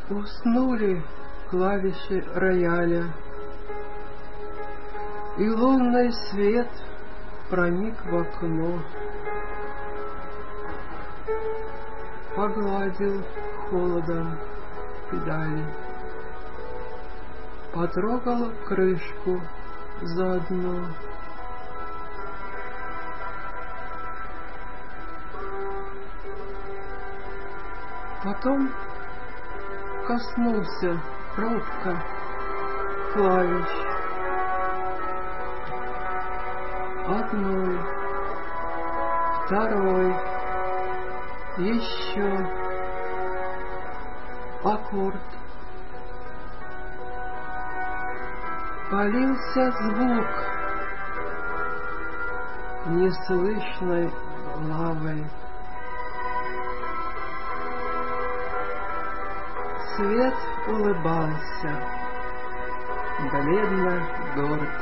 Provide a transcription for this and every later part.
Уснули клавиши рояля, и лунный свет проник в окно, погладил холодом педали, потрогал крышку заодно. Потом коснулся робко клавиш одной, второй, еще аккорд. Полился звук неслышной лавой. Свет улыбался, бледно горд.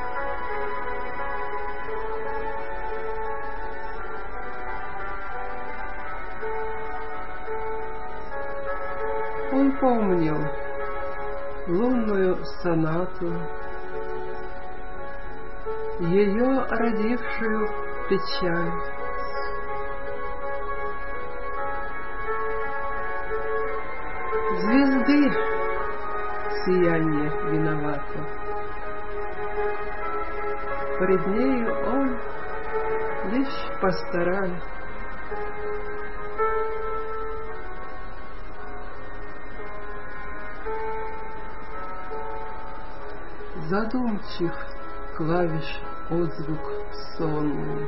Он помнил лунную сонату, ее родившую печаль. Звезды сияние виновато. Пред нею он лишь пастораль. Задумчив клавиш отзвук сонный,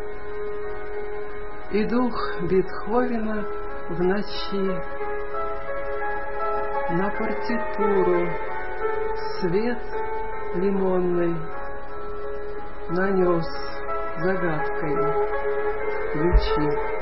и дух Бетховена в ночи на партитуру свет лимонный нанес загадкой ключи.